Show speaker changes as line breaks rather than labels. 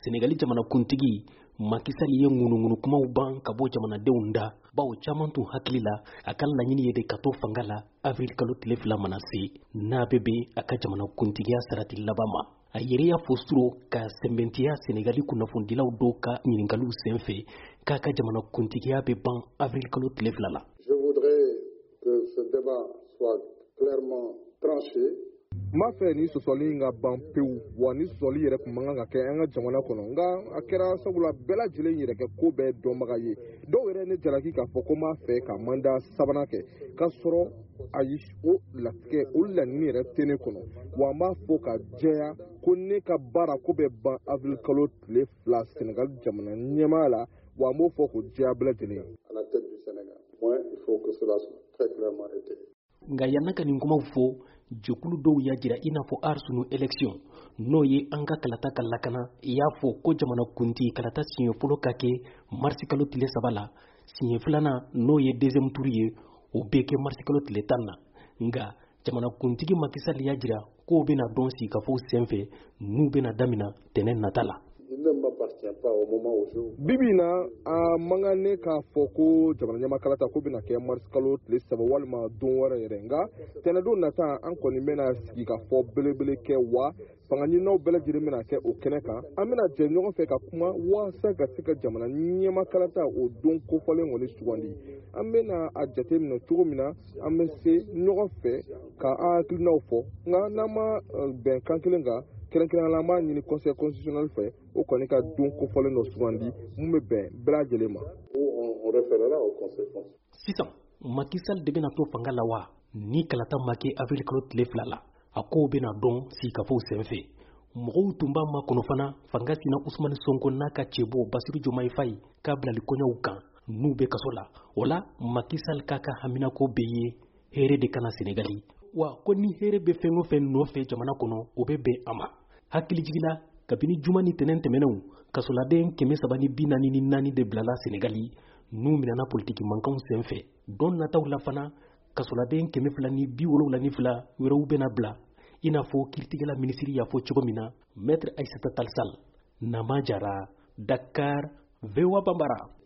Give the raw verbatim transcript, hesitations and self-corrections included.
Senegali jamana kuntigi Macky Sall ye ŋunuŋunu kumaw ban ka bɔ jamanadenw da bawo caman tun hakili la a ka laɲini ye de ka to fanga la avril kalo tile fila mana se n'a bɛ bɛn a ka jamana kuntigiya sarati laban ma. A yɛrɛ y'a fɔ suro ka sɛnbɛntiya Senegali kunnafonidilaw dɔw ka ɲininkaliw senfɛ k'a ka jamana kuntigiya bɛ ban avril kalo tile fila la.
Je voudrais que ce débat soit clairement tranché.
Ma fɛ ni sɔsɔli in ka ban pewu wa ni sɔsɔli yɛrɛ kun man kan ka kɛ an ka jamana kɔnɔ nka a kɛra sabula bɛɛ lajɛlen yɛrɛ kɛ ko bɛɛ dɔnbaga ye dɔw yɛrɛ ne jalaki k'a fɔ ko m'a fɛ ka manda sabanan kɛ k'a sɔrɔ ayi o latigɛ o laɲini yɛrɛ tɛ ne kɔnɔ wa n b'a fɔ ka jɛya ko ne ka baara ko bɛ ban avril kalo tile fila Senegal jamana ɲɛmaa la wa n b'o fɔ ko jɛya bɛɛ lajɛlen.
À la tête du Sénégal. Moi, il faut que cela soit très clairement été.
Nga yanna ka nin kumaw fɔ jɛkulu dɔw y'a jira i n'a fɔ arsunu élection n'o ye an ka kalata ka lakana i y'a fɔ ko jamana kunti kalata siɲɛ fɔlɔ ka kɛ marisi kalo tile saba la siɲɛ filanan n'o ye deuxième tour ye o bɛ kɛ marisi kalo tile tan na nga jamana kuntigi Macky Sall y'a jira k'o bɛna dɔn sigikafɔw senfɛ n'u bɛna damina tɛnɛ nata la.
Bibi na a manga ne k'a fɔ ko jamana ɲɛma kalata ko bɛna kɛ marisi kalo tile saba walima don wɛrɛ yɛrɛ nka tɛnɛdon nata an kɔni bɛna sigi ka fɔ belebele kɛ wa fangaɲinaw bɛɛ lajɛlen bɛna kɛ o kɛnɛ kan an bɛna jɛ ɲɔgɔn fɛ ka kuma walasa ka se ka jamana ɲɛma kalata o don kofɔlen kɔni sugandi an bɛna a jate minɛ cogo min na an bɛ se ɲɔgɔn fɛ ka an hakilinaw fɔ nka n'an ma bɛn kan kelen kan kɛrɛnkɛrɛnnenya la an b'a ɲini conseil constitutionnel fɛ o kɔni ka don kofɔlen dɔ sugandi mun bɛ bɛn bɛɛ lajɛlen ma.
On référera au conseil constitutionnel.
Sisan Macky Sall de bɛna to fanga la wa ni kalata ma kɛ avril kalo tile fila la a kow bɛna dɔn sigikafɔw senfɛ mɔgɔw tun b'a makɔnɔ fana fanga sina Usmani Sonko n'a ka cɛbɔ Basiru Jomayi Fayi k'a bilali kɔɲɔw kan n'u bɛ kaso la o la Macky Sall k'a ka haminako bɛ ye hɛrɛ de kana Senegali wa ko ni hɛrɛ bɛ fɛn o fɛn nɔfɛ jamana kɔnɔ o bɛ bɛn a ma. Hakili jigila kabini juma ni tɛnɛn tɛmɛnɛw kasoladen kɛmɛ saba ni bi naani ni naani de bilala Senegali n'u minɛna politiki mankanw senfɛ don nataw la fana kasoladen kɛmɛ fila ni bi wolonwula ni fila wɛrɛw bɛna bila i n'a fɔ kiiritigɛla minisiri y'a fɔ cogo min na Maître Aissata Tall Sall Nama Jara Dakar V O A Bambara.